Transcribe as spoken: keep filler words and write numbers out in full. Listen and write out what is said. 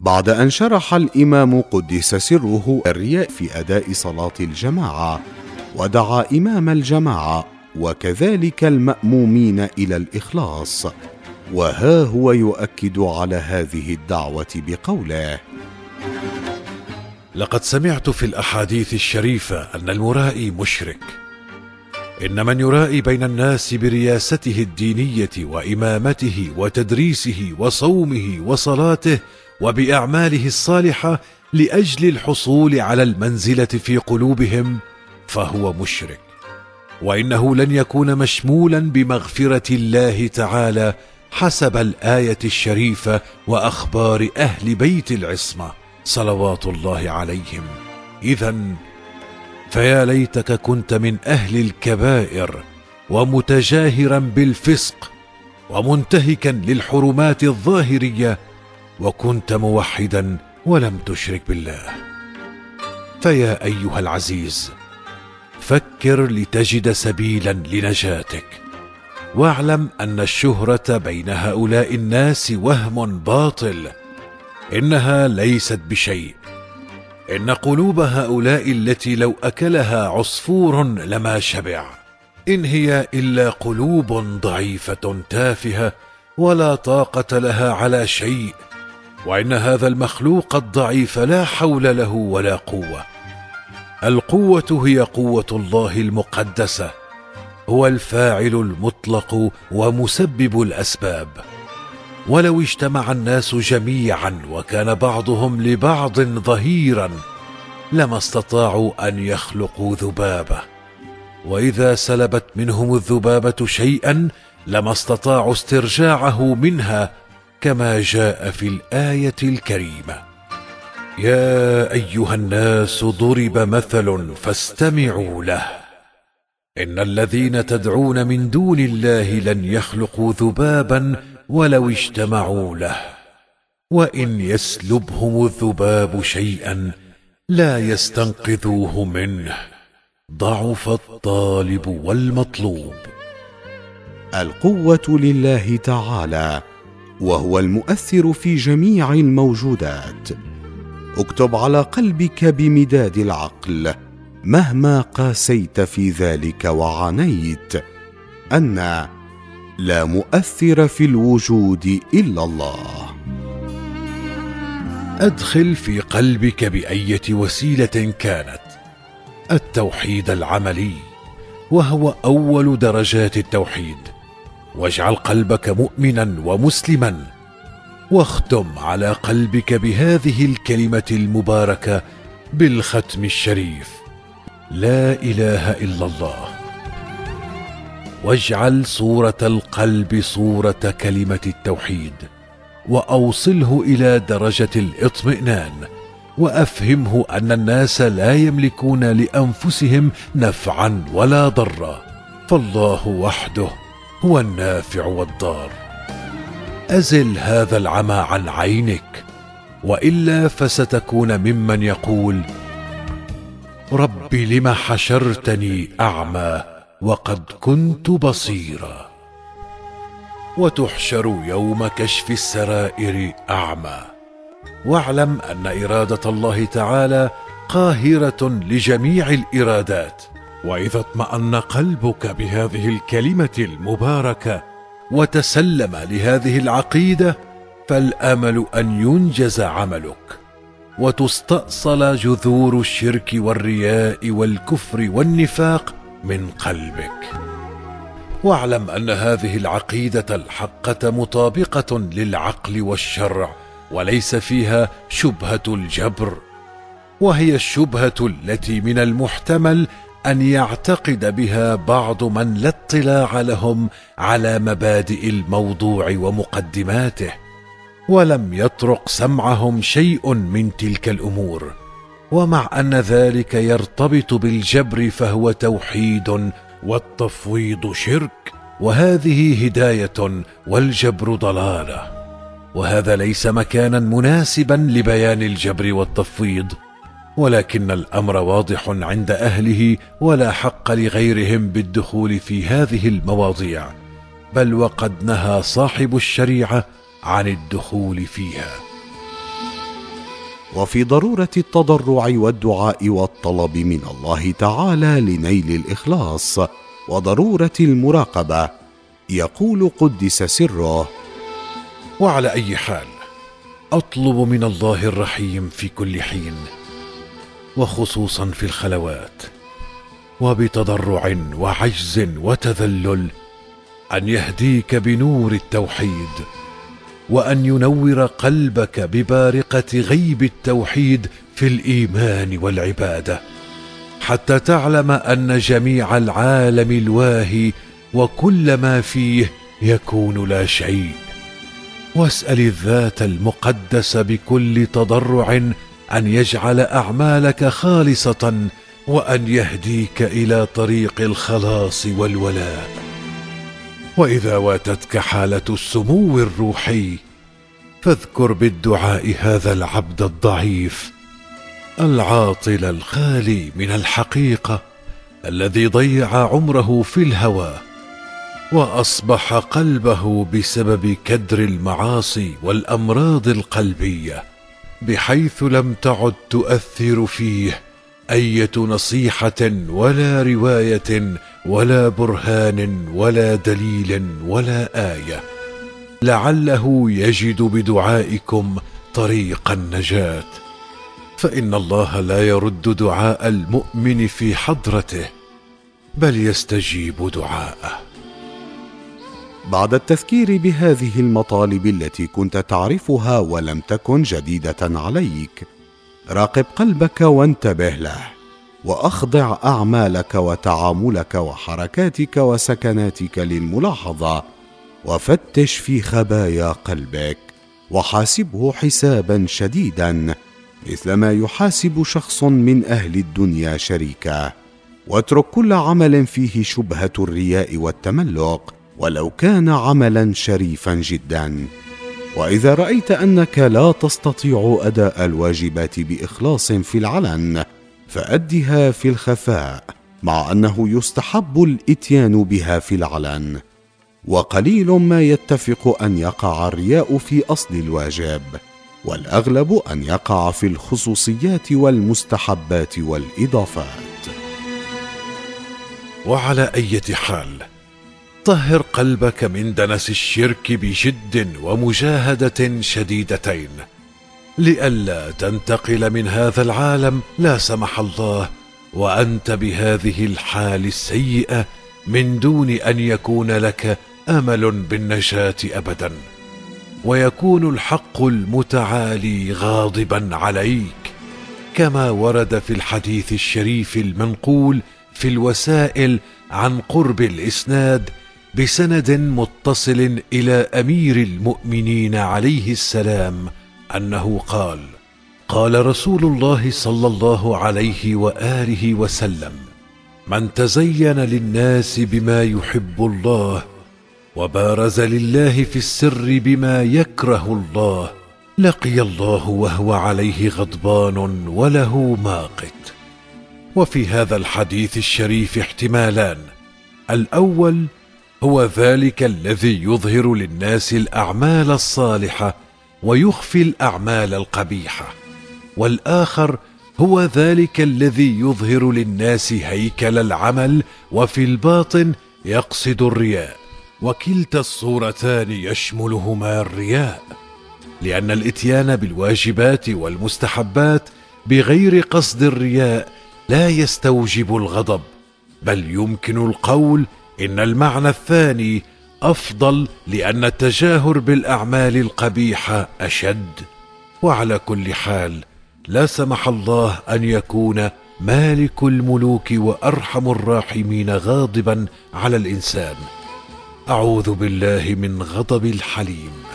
بعد أن شرح الإمام قدس سره الرياء في أداء صلاة الجماعة، ودعا إمام الجماعة وكذلك المأمومين إلى الإخلاص، وها هو يؤكد على هذه الدعوة بقوله: لقد سمعت في الأحاديث الشريفة أن المرائي مشرك. إن من يرائي بين الناس برياسته الدينية وإمامته وتدريسه وصومه وصلاته وبأعماله الصالحة لأجل الحصول على المنزلة في قلوبهم فهو مشرك، وإنه لن يكون مشمولا بمغفرة الله تعالى حسب الآية الشريفة وأخبار أهل بيت العصمة صلوات الله عليهم. إذن فيا ليتك كنت من أهل الكبائر ومتجاهرا بالفسق ومنتهكا للحرمات الظاهرية، وكنت موحدا ولم تشرك بالله. فيا أيها العزيز، فكر لتجد سبيلا لنجاتك، واعلم أن الشهرة بين هؤلاء الناس وهم باطل، إنها ليست بشيء. إن قلوب هؤلاء التي لو أكلها عصفور لما شبع، إن هي إلا قلوب ضعيفة تافهة ولا طاقة لها على شيء، وإن هذا المخلوق الضعيف لا حول له ولا قوة. القوة هي قوة الله المقدسة، هو الفاعل المطلق ومسبب الأسباب. ولو اجتمع الناس جميعا وكان بعضهم لبعض ظهيرا لما استطاعوا أن يخلقوا ذبابة، وإذا سلبت منهم الذبابة شيئا لما استطاعوا استرجاعه منها، كما جاء في الآية الكريمة: يا أيها الناس ضرب مثل فاستمعوا له، إن الذين تدعون من دون الله لن يخلقوا ذبابا ولو اجتمعوا له، وإن يسلبهم الذباب شيئا لا يستنقذوه منه، ضعف الطالب والمطلوب. القوة لله تعالى، وهو المؤثر في جميع الموجودات. اكتب على قلبك بمداد العقل مهما قاسيت في ذلك وعانيت أن لا مؤثر في الوجود إلا الله. أدخل في قلبك بأية وسيلة كانت التوحيد العملي، وهو أول درجات التوحيد، واجعل قلبك مؤمنا ومسلما، واختم على قلبك بهذه الكلمة المباركة بالختم الشريف: لا إله إلا الله. واجعل صورة القلب صورة كلمة التوحيد، وأوصله إلى درجة الاطمئنان، وأفهمه أن الناس لا يملكون لأنفسهم نفعا ولا ضرا، فالله وحده هو النافع والضار. أزل هذا العمى عن عينك، وإلا فستكون ممن يقول: رب لم حشرتني أعمى وقد كنت بصيرا، وتحشر يوم كشف السرائر أعمى. واعلم أن إرادة الله تعالى قاهرة لجميع الإرادات، وإذا اطمأن قلبك بهذه الكلمة المباركة وتسلم لهذه العقيدة، فالأمل أن ينجز عملك، وتستأصل جذور الشرك والرياء والكفر والنفاق من قلبك. واعلم أن هذه العقيدة الحقة مطابقة للعقل والشرع، وليس فيها شبهة الجبر، وهي الشبهة التي من المحتمل أن يعتقد بها بعض من لا اطلاع لهم على مبادئ الموضوع ومقدماته، ولم يطرق سمعهم شيء من تلك الأمور. ومع أن ذلك يرتبط بالجبر فهو توحيد، والتفويض شرك، وهذه هداية والجبر ضلالة، وهذا ليس مكانا مناسبا لبيان الجبر والتفويض، ولكن الأمر واضح عند أهله، ولا حق لغيرهم بالدخول في هذه المواضيع، بل وقد نهى صاحب الشريعة عن الدخول فيها. وفي ضرورة التضرع والدعاء والطلب من الله تعالى لنيل الإخلاص، وضرورة المراقبة. يقول قدس سره: وعلى أي حال أطلب من الله الرحيم في كل حين، وخصوصا في الخلوات، وبتضرع وعجز وتذلل، أن يهديك بنور التوحيد، وأن ينور قلبك ببارقة غيب التوحيد في الإيمان والعبادة، حتى تعلم أن جميع العالم الواهي وكل ما فيه يكون لا شيء. واسأل الذات المقدس بكل تضرع أن يجعل أعمالك خالصة، وأن يهديك إلى طريق الخلاص والولاء. وإذا واتتك حالة السمو الروحي، فاذكر بالدعاء هذا العبد الضعيف العاطل الخالي من الحقيقة، الذي ضيع عمره في الهوى، وأصبح قلبه بسبب كدر المعاصي والأمراض القلبية، بحيث لم تعد تؤثر فيه أية نصيحة ولا رواية ولا برهان ولا دليل ولا آية، لعله يجد بدعائكم طريق النجاة، فإن الله لا يرد دعاء المؤمن في حضرته، بل يستجيب دعاءه. بعد التذكير بهذه المطالب التي كنت تعرفها ولم تكن جديدة عليك، راقب قلبك وانتبه له، وأخضع أعمالك وتعاملك وحركاتك وسكناتك للملاحظة، وفتش في خبايا قلبك، وحاسبه حسابا شديدا مثلما يحاسب شخص من أهل الدنيا شريكه، واترك كل عمل فيه شبهة الرياء والتملق ولو كان عملا شريفا جدا. وإذا رأيت أنك لا تستطيع أداء الواجبات بإخلاص في العلن، فأدها في الخفاء، مع أنه يستحب الإتيان بها في العلن، وقليل ما يتفق أن يقع الرياء في أصل الواجب، والأغلب أن يقع في الخصوصيات والمستحبات والإضافات. وعلى أي حال طهر قلبك من دنس الشرك بجد ومجاهدة شديدتين، لئلا تنتقل من هذا العالم لا سمح الله وأنت بهذه الحال السيئة، من دون أن يكون لك أمل بالنجاة أبدا، ويكون الحق المتعالي غاضبا عليك، كما ورد في الحديث الشريف المنقول في الوسائل عن قرب الإسناد بسند متصل إلى أمير المؤمنين عليه السلام أنه قال: قال رسول الله صلى الله عليه وآله وسلم: من تزين للناس بما يحب الله، وبارز لله في السر بما يكره الله، لقي الله وهو عليه غضبان وله ماقت. وفي هذا الحديث الشريف احتمالان: الأول هو ذلك الذي يظهر للناس الأعمال الصالحة ويخفي الأعمال القبيحة، والآخر هو ذلك الذي يظهر للناس هيكل العمل وفي الباطن يقصد الرياء. وكلتا الصورتان يشملهما الرياء، لأن الإتيان بالواجبات والمستحبات بغير قصد الرياء لا يستوجب الغضب، بل يمكن القول إن المعنى الثاني أفضل، لأن التجاهر بالأعمال القبيحة أشد. وعلى كل حال لا سمح الله أن يكون مالك الملوك وأرحم الراحمين غاضبا على الإنسان. أعوذ بالله من غضب الحليم.